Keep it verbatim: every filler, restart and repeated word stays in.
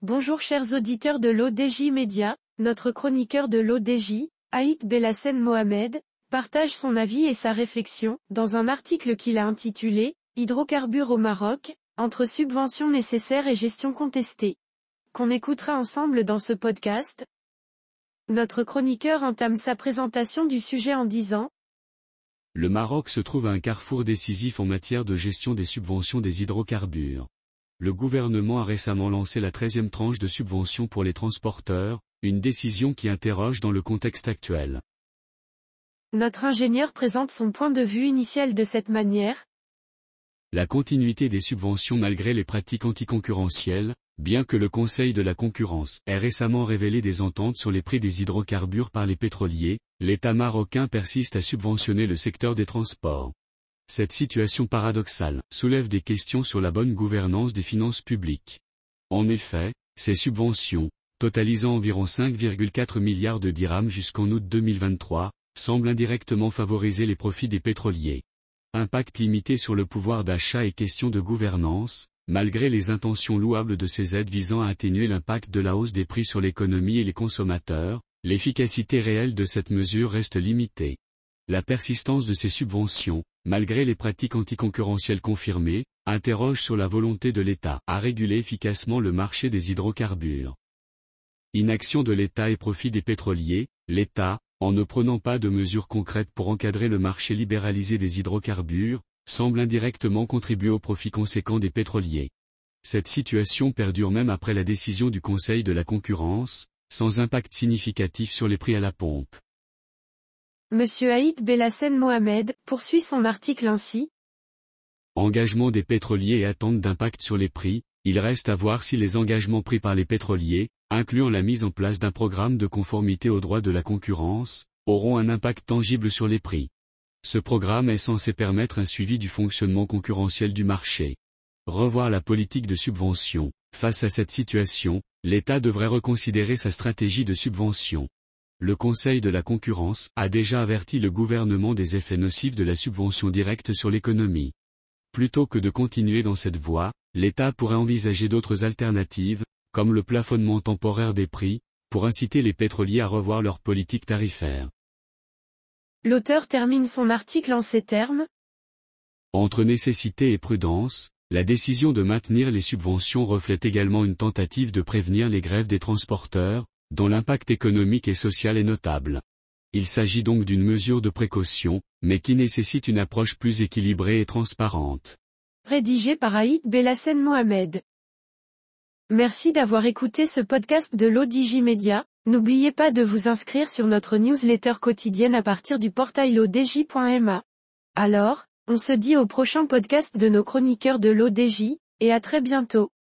Bonjour chers auditeurs de l'O D J Média, notre chroniqueur de l'O D J, Aït Belhassen Mohamed, partage son avis et sa réflexion, dans un article qu'il a intitulé « Hydrocarbures au Maroc, entre subventions nécessaires et gestion contestée », qu'on écoutera ensemble dans ce podcast. Notre chroniqueur entame sa présentation du sujet en disant « Le Maroc se trouve à un carrefour décisif en matière de gestion des subventions des hydrocarbures. Le gouvernement a récemment lancé la treizième tranche de subventions pour les transporteurs, une décision qui interroge dans le contexte actuel. » Notre ingénieur présente son point de vue initial de cette manière. La continuité des subventions malgré les pratiques anticoncurrentielles, bien que le Conseil de la concurrence ait récemment révélé des ententes sur les prix des hydrocarbures par les pétroliers, l'État marocain persiste à subventionner le secteur des transports. Cette situation paradoxale soulève des questions sur la bonne gouvernance des finances publiques. En effet, ces subventions, totalisant environ cinq virgule quatre milliards de dirhams jusqu'en août deux mille vingt-trois, semblent indirectement favoriser les profits des pétroliers. Impact limité sur le pouvoir d'achat et question de gouvernance, malgré les intentions louables de ces aides visant à atténuer l'impact de la hausse des prix sur l'économie et les consommateurs, l'efficacité réelle de cette mesure reste limitée. La persistance de ces subventions, malgré les pratiques anticoncurrentielles confirmées, interroge sur la volonté de l'État à réguler efficacement le marché des hydrocarbures. Inaction de l'État et profit des pétroliers, l'État, en ne prenant pas de mesures concrètes pour encadrer le marché libéralisé des hydrocarbures, semble indirectement contribuer au profit conséquent des pétroliers. Cette situation perdure même après la décision du Conseil de la concurrence, sans impact significatif sur les prix à la pompe. Monsieur Aït Belhassen Mohamed poursuit son article ainsi. Engagement des pétroliers et attente d'impact sur les prix, il reste à voir si les engagements pris par les pétroliers, incluant la mise en place d'un programme de conformité au droit de la concurrence, auront un impact tangible sur les prix. Ce programme est censé permettre un suivi du fonctionnement concurrentiel du marché. Revoir la politique de subvention. Face à cette situation, l'État devrait reconsidérer sa stratégie de subvention. Le Conseil de la concurrence a déjà averti le gouvernement des effets nocifs de la subvention directe sur l'économie. Plutôt que de continuer dans cette voie, l'État pourrait envisager d'autres alternatives, comme le plafonnement temporaire des prix, pour inciter les pétroliers à revoir leur politique tarifaire. L'auteur termine son article en ces termes. Entre nécessité et prudence, la décision de maintenir les subventions reflète également une tentative de prévenir les grèves des transporteurs, dont l'impact économique et social est notable. Il s'agit donc d'une mesure de précaution, mais qui nécessite une approche plus équilibrée et transparente. Rédigé par Aït Belhassen Mohamed. Merci d'avoir écouté ce podcast de l'O D J Média. N'oubliez pas de vous inscrire sur notre newsletter quotidienne à partir du portail o d j point m a. Alors, on se dit au prochain podcast de nos chroniqueurs de l'O D J, et à très bientôt.